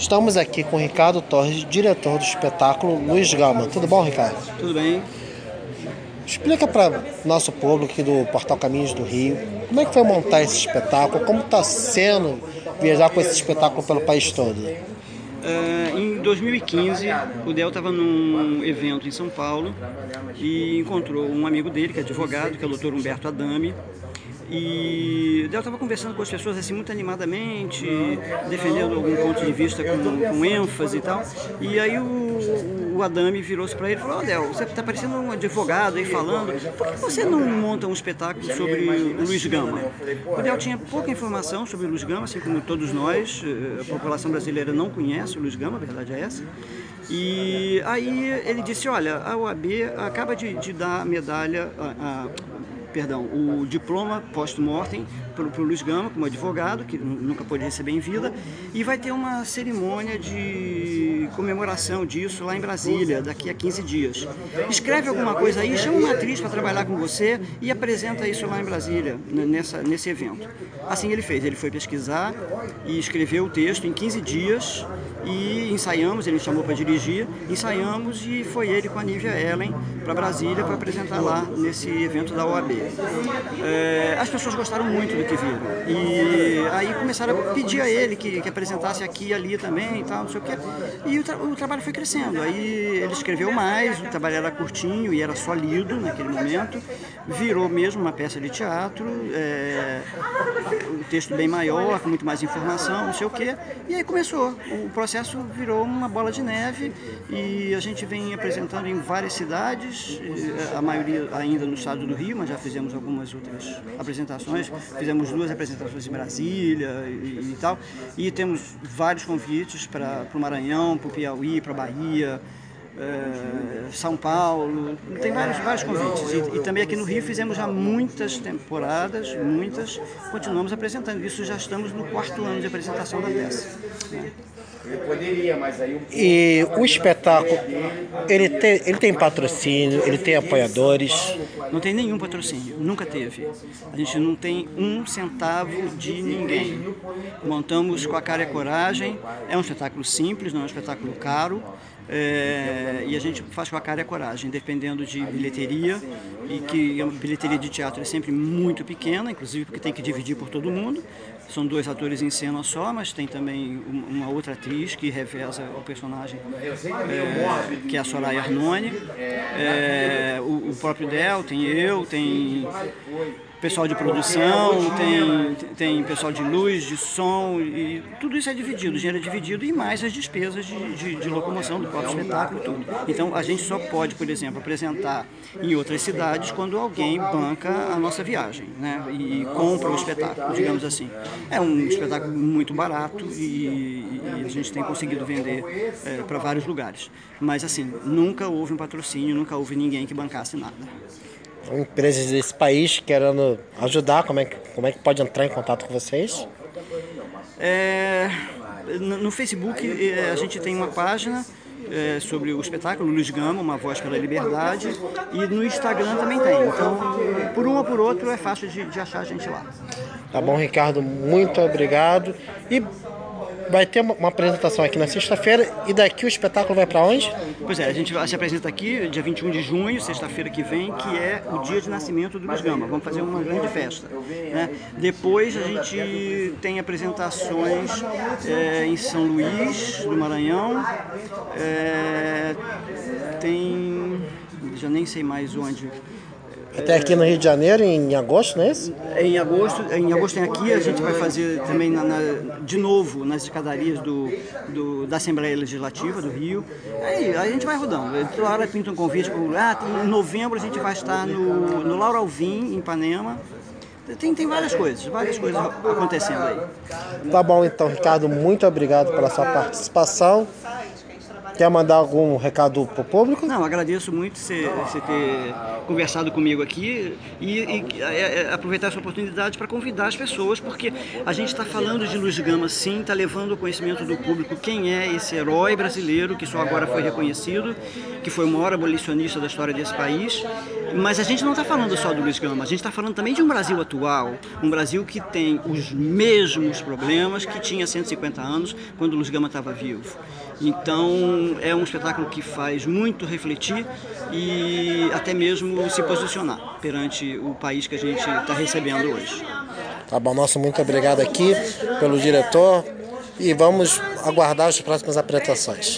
Estamos aqui com o Ricardo Torres, diretor do espetáculo Luiz Gama. Tudo bom, Ricardo? Tudo bem. Explica para nosso público aqui do Portal Caminhos do Rio, como é que foi montar esse espetáculo, como está sendo viajar com esse espetáculo pelo país todo? Em 2015, o Del estava num evento em São Paulo e encontrou um amigo dele, que é advogado, que é o Dr. Humberto Adami. E o Del estava conversando com as pessoas assim muito animadamente, defendendo algum ponto de vista com ênfase e tal. E aí o Adami virou-se para ele e falou: "Ó, Del, você está parecendo um advogado aí falando, por que você não monta um espetáculo sobre o Luiz Gama?" O Del tinha pouca informação sobre o Luiz Gama, assim como todos nós. A população brasileira não conhece o Luiz Gama, a verdade é essa. E aí ele disse: "Olha, a OAB acaba de dar a medalha, o diploma post-mortem para o Luiz Gama, como advogado, que nunca pôde receber em vida, e vai ter uma cerimônia de comemoração disso lá em Brasília, daqui a 15 dias. Escreve alguma coisa aí, chama uma atriz para trabalhar com você e apresenta isso lá em Brasília, nesse evento." Assim ele fez, ele foi pesquisar e escreveu o texto em 15 dias e ensaiamos, ele me chamou para dirigir, ensaiamos e foi ele com a Nívia Ellen para Brasília para apresentar lá nesse evento da OAB. As pessoas gostaram muito do que viram e aí começaram a pedir a ele que apresentasse aqui e ali também e tal, não sei o quê. E o trabalho foi crescendo. Aí ele escreveu mais, o trabalho era curtinho e era só lido naquele momento, virou mesmo uma peça de teatro, um texto bem maior, com muito mais informação, não sei o quê. E aí começou, o processo virou uma bola de neve e a gente vem apresentando em várias cidades, a maioria ainda no estado do Rio, mas já fizemos algumas outras apresentações, fizemos 2 apresentações em Brasília e tal, e temos vários convites para o Maranhão, para o Piauí, para a Bahia, São Paulo, tem vários convites. E também aqui no Rio fizemos já muitas temporadas, continuamos apresentando. Isso já estamos no 4º ano de apresentação da peça. E o espetáculo, ele tem patrocínio, ele tem apoiadores? Não tem nenhum patrocínio, nunca teve. A gente não tem um centavo de ninguém. Montamos com a cara e a coragem, é um espetáculo simples, não é um espetáculo caro. E a gente faz com a cara e a coragem, dependendo de bilheteria, e que a bilheteria de teatro é sempre muito pequena, inclusive porque tem que dividir por todo mundo. São 2 atores em cena só, mas tem também uma outra atriz que reveza o personagem, que é a Soraya Arnone. O próprio Del, tem eu, tem pessoal de produção, tem pessoal de luz, de som, e tudo isso é dividido, o dinheiro é dividido, e mais as despesas de locomoção do próprio espetáculo e tudo. Então a gente só pode, por exemplo, apresentar em outras cidades quando alguém banca a nossa viagem, né, e compra o espetáculo, digamos assim. É um espetáculo muito barato e a gente tem conseguido vender para vários lugares. Mas assim, nunca houve um patrocínio, nunca houve ninguém que bancasse nada. Empresas desse país querendo ajudar, como é que pode entrar em contato com vocês? No Facebook a gente tem uma página sobre o espetáculo Luiz Gama, Uma Voz pela Liberdade, e no Instagram também tem. Então, por um ou por outro, é fácil de achar a gente lá. Tá bom, Ricardo, muito obrigado. E vai ter uma apresentação aqui na sexta-feira, e daqui o espetáculo vai para onde? Pois é, a gente se apresenta aqui dia 21 de junho, sexta-feira que vem, que é o dia de nascimento do Luiz Gama. Vamos fazer uma grande festa, né? Depois a gente tem apresentações em São Luís, no Maranhão, já nem sei mais onde. Até aqui no Rio de Janeiro, em agosto, não é isso? Em agosto tem aqui, a gente vai fazer também de novo nas escadarias da Assembleia Legislativa do Rio. Aí a gente vai rodando. Toda hora pinta um convite. Em novembro a gente vai estar no Lauro Alvim, em Ipanema. Tem várias coisas acontecendo aí. Tá bom, então, Ricardo, muito obrigado pela sua participação. Quer mandar algum recado para o público? Não, agradeço muito você ter conversado comigo aqui e aproveitar essa oportunidade para convidar as pessoas, porque a gente está falando de Luiz Gama, sim, está levando ao conhecimento do público quem é esse herói brasileiro que só agora foi reconhecido, que foi o maior abolicionista da história desse país, Mas a gente não está falando só do Luiz Gama, a gente está falando também de um Brasil atual, um Brasil que tem os mesmos problemas que tinha 150 anos quando o Luiz Gama estava vivo. Então é um espetáculo que faz muito refletir e até mesmo se posicionar perante o país que a gente está recebendo hoje. Tá bom, nosso muito obrigado aqui pelo diretor e vamos aguardar as próximas apresentações.